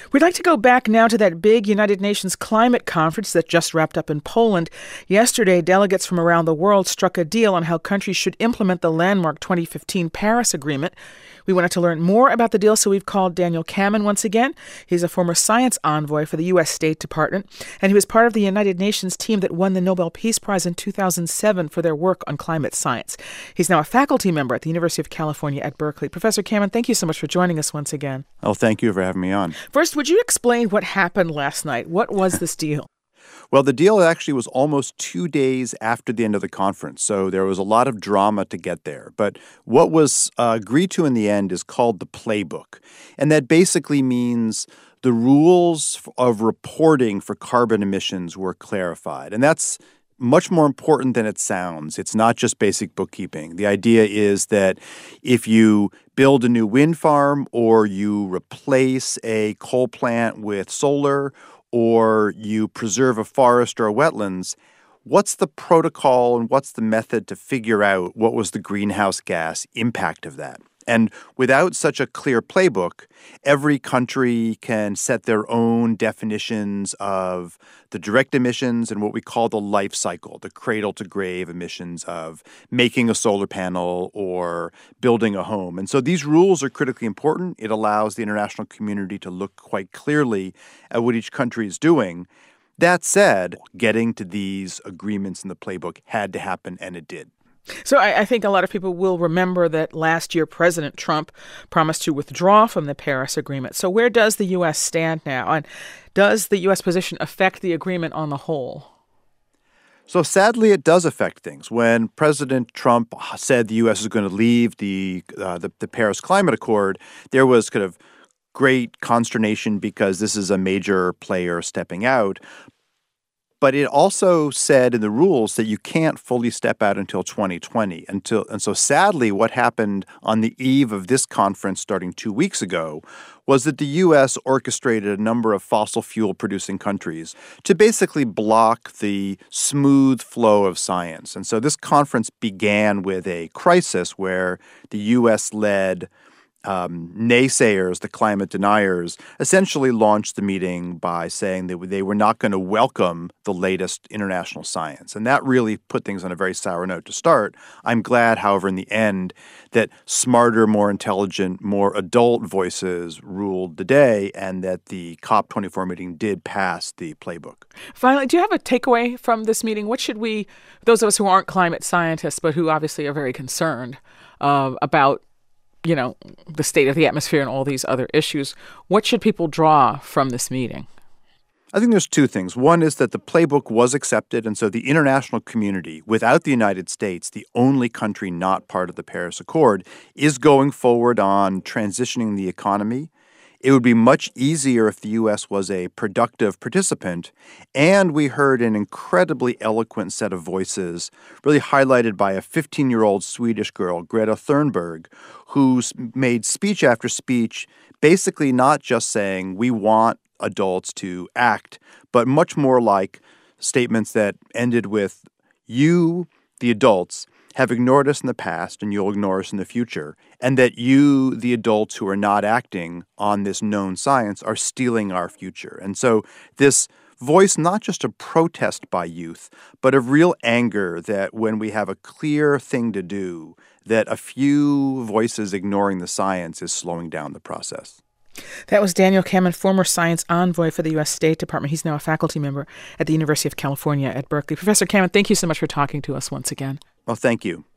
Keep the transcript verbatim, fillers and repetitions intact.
We'd like to go back now to that big United Nations climate conference that just wrapped up in Poland. Yesterday, delegates from around the world struck a deal on how countries should implement the landmark twenty fifteen Paris Agreement. We wanted to learn more about the deal, so we've called Daniel Kammen once again. He's a former science envoy for the U S State Department, and he was part of the United Nations team that won the Nobel Peace Prize in two thousand seven for their work on climate science. He's now a faculty member at the University of California at Berkeley. Professor Kammen, thank you so much for joining us once again. Oh, thank you for having me on. First, would you explain what happened last night? What was this deal? Well, the deal actually was almost two days after the end of the conference, so there was a lot of drama to get there. But what was uh, agreed to in the end is called the Playbook, and that basically means the rules of reporting for carbon emissions were clarified. And that's much more important than it sounds. It's not just basic bookkeeping. The idea is that if you build a new wind farm or you replace a coal plant with solar or you preserve a forest or a wetlands, what's the protocol and what's the method to figure out what was the greenhouse gas impact of that? And without such a clear playbook, every country can set their own definitions of the direct emissions and what we call the life cycle, the cradle-to-grave emissions of making a solar panel or building a home. And so these rules are critically important. It allows the international community to look quite clearly at what each country is doing. That said, getting to these agreements in the playbook had to happen, and it did. So I, I think a lot of people will remember that last year President Trump promised to withdraw from the Paris Agreement. So where does the U S stand now? And does the U S position affect the agreement on the whole? So sadly, it does affect things. When President Trump said the U S is going to leave the, uh, the the Paris Climate Accord, there was kind of great consternation because this is a major player stepping out. But it also said in the rules that you can't fully step out until twenty twenty. Until and so sadly, what happened on the eve of this conference starting two weeks ago was that the U S orchestrated a number of fossil fuel producing countries to basically block the smooth flow of science. And so this conference began with a crisis where the U S led Um, naysayers, the climate deniers, essentially launched the meeting by saying that they were not going to welcome the latest international science. And that really put things on a very sour note to start. I'm glad, however, in the end, that smarter, more intelligent, more adult voices ruled the day and that the COP twenty-four meeting did pass the playbook. Finally, do you have a takeaway from this meeting? What should we, those of us who aren't climate scientists, but who obviously are very concerned uh, about you know, the state of the atmosphere and all these other issues, what should people draw from this meeting? I think there's two things. One is that the playbook was accepted, and so the international community, without the United States, the only country not part of the Paris Accord, is going forward on transitioning the economy. It would be much easier if the U S was a productive participant, and we heard an incredibly eloquent set of voices, really highlighted by a fifteen-year-old Swedish girl, Greta Thunberg, who's made speech after speech, basically not just saying we want adults to act, but much more like statements that ended with, you, the adults, have ignored us in the past and you'll ignore us in the future, and that you, the adults who are not acting on this known science, are stealing our future. And so this voice, not just of protest by youth, but of real anger that when we have a clear thing to do, that a few voices ignoring the science is slowing down the process. That was Daniel Kammen, former science envoy for the U S State Department. He's now a faculty member at the University of California at Berkeley. Professor Kammen, thank you so much for talking to us once again. Well, thank you.